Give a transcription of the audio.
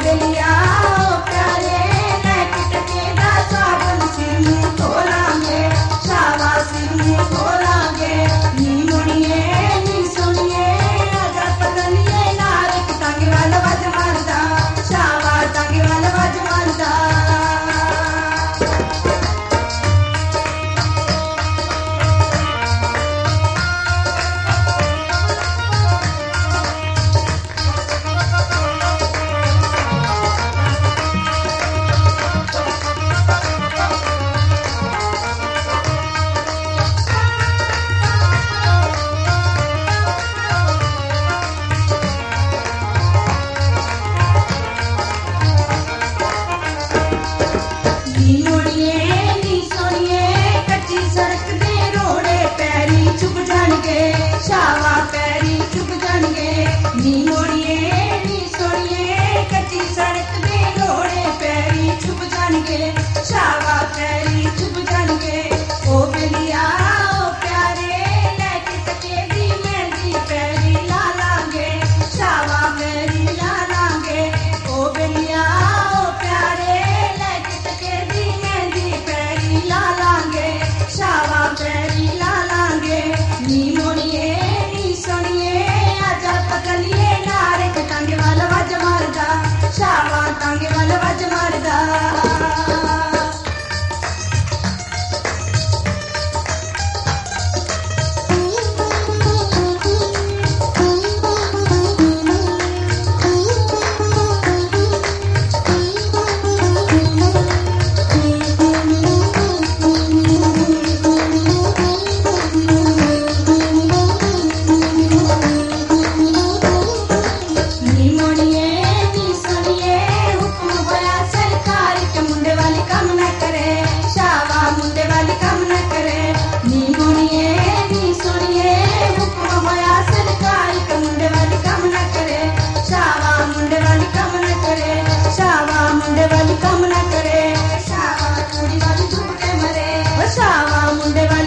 बेलिया ओ प्यारे लैके टके दा सावन सिर मुंह धोलांगे शावा सिर मुंह धोलांगे नी मुड़िए नी सुनिए अगर पतलिए नारक टांगे वाला वज मारदा शावा टांगे वाला वज मारदा नी मुड़िए नी सुनिए कच्ची सड़क दे रोड़े पैरी चुप जाणगे शावा पैरी चुप जाणगे नी मुड़िए नी सुनिए कच्ची सड़क दे रोड़े पैरी चुप जाणगे शावा पैरी चुप जाणगे ओ बेलिया ओ प्यारे लैके टके दी मेहंदी पैरी ला लांगे शावा पैरी ला लांगे ओ बेलिया ओ प्यारे लैके टके दी मेहंदी पैरी ला लांगे शावा पैरी ला लांगे नी मुड़िए नी सुनिए आजा पकलिए नारक टांगे वाला वज मारदा शावा टांगे वाला वज मारदा नी मुड़िए नी सुनिए हुक्म होया सरकार के मुंडे वाली काम न करे शावा मुंडे वाली काम न करे नी मुड़िए नी सुनिए हुक्म होया सरकार के मुंडे वाली काम न करे शावा मुंडे वाली काम न करे शावा मुंडे वाली काम न करे शावा कुड़ी वाली धूप के मरे शावा मुंडे वाली